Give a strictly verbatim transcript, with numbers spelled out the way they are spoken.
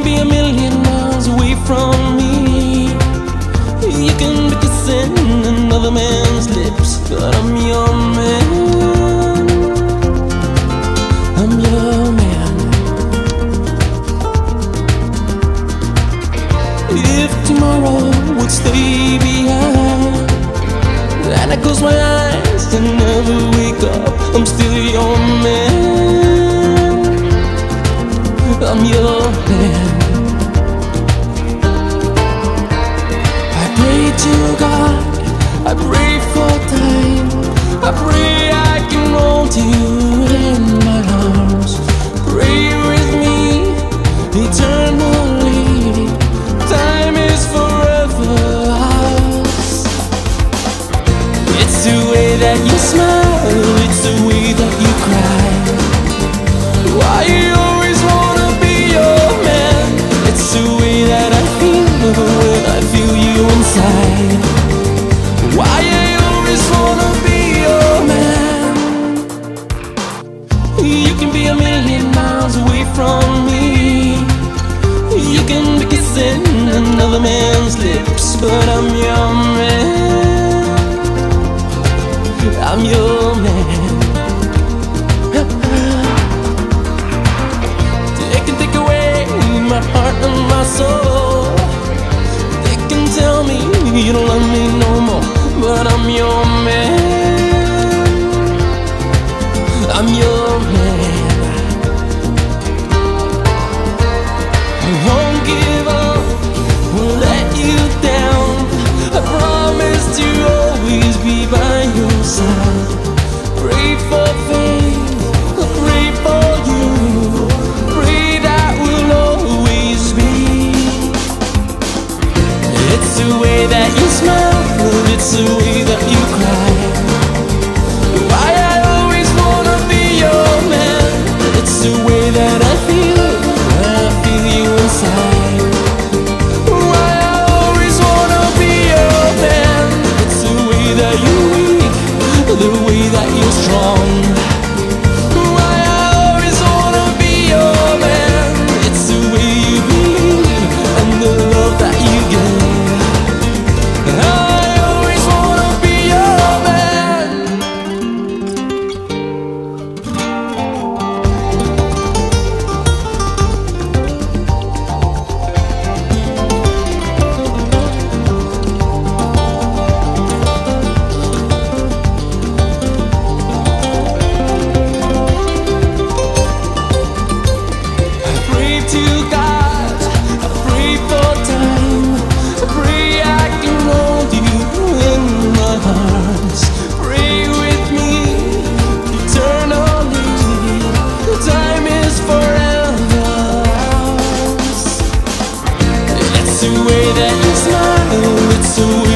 be a million miles away from me. You can be kissing another man's lips, but I'm your man. I'm your man. If tomorrow would stay behind and I close my eyes and never wake up, I'm still your man. I'm your man. I pray to God, I pray for time, I pray I can hold you in my arms. Pray with me eternally. Time is forever ours. It's the way that you smile, it's the way that you cry. Why you always wanna be your man? It's the way that I feel when I feel you inside. Why I always wanna be your man? You can be a million miles away from me. You can be kissing another man's lips, but I'm your man. I'm your man. They can take away my heart and my soul. They can tell me you don't love me no more, but I'm your man. I'm your man. I won't give up, won't let you down. I promise to always be by your side. Pray for faith, pray for you, pray that will always be. It's the way that you smile, it's the way that you cry. Why I always wanna be your man. It's the way that I feel when I feel you inside. Why I always wanna be your man. It's the way that you're weak, the way that you're strong. Why I always wanna be your man. It's the way you believe and the love that you give. I always wanna be your man. I pray to God, I pray for time, I pray I can hold you in my arms. Pray with me eternally. Time is forever ours. It's the way that you smile, it's the way